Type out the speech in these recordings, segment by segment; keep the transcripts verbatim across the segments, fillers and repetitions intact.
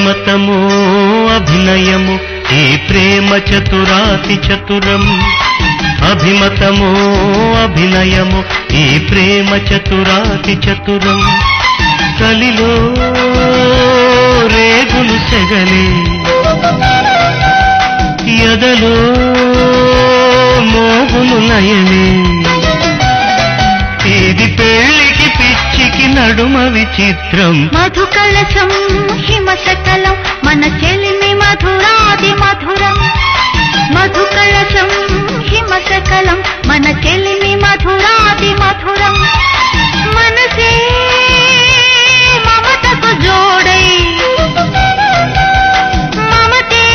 అభిమతము అభినయము ఈ ప్రేమ చతురాతి చతురం అభిమతము అభినయము ఈ ప్రేమ చతురాతి చతురం కలిలో రేగులు సెగలే ఎదలో మోగులు నయలే ఇది పెళ్లికి పిచ్చికి నడుమ విచిత్రం మధుకలశం హిమశకలం మన చెలిమి మధురాది మధురం మధుకలశం హిమశకలం మన చెలిమి మధురాది మధురం మనసే మమతకు జోడై మమతే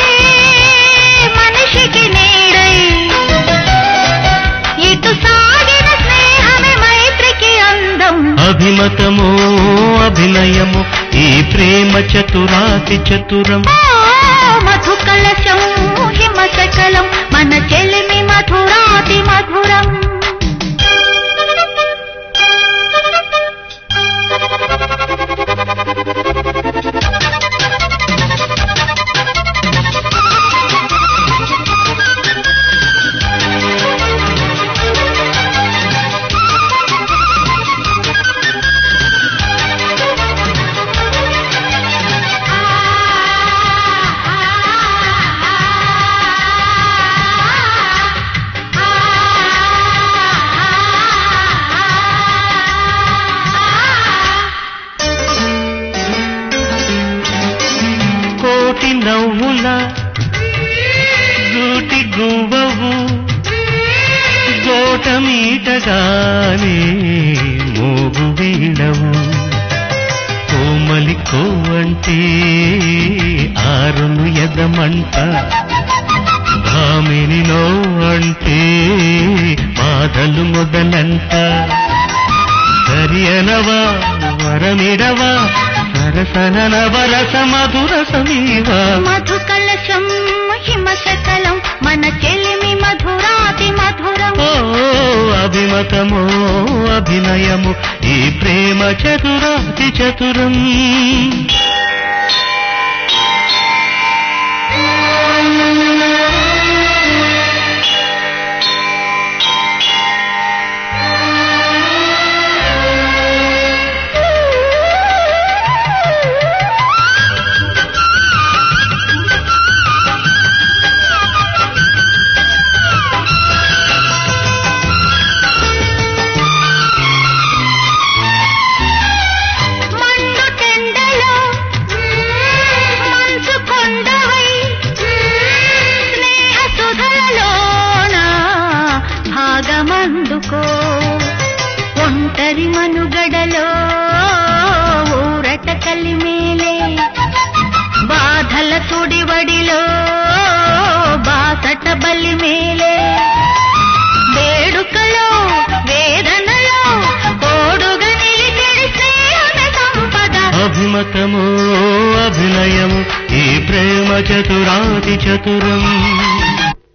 మనిషికి నీడై ఇటు సాగిన స్నేహమే మైత్రికి అందం అభిమతము అభినయము ఈ ప్రేమ చతురాతి చతురం మధుకలశం హిమశకలం మన చెలిమి మధురాతి మధురం కోటి నవ్వుల గూటి గువ్వవు గోటమీటగానే మోగు వీడవు కోమలి కోవంటే ఆరును ఎదమంట భామినిలో అంటే బాధలు మొదలంట సరియనవా వరమిడవా సరసన వరస మధుర సమీవా మధుకలశం హిమశకలం మన చెలిమి మధురాతి మధురం ఓ అభిమతము అభినయము ఈ ప్రేమ చతురాతి చతురం ఒంటరి మనుగడలో ఊరట కలిమేలే బాధల సుడివడిలో బాసట బలిమేలే వేడుకలో వేదనలో తోడుగా నిలిచెడి స్నేహమే సంపద అభిమతము అభినయము ఈ ప్రేమ చతురాతి చతురం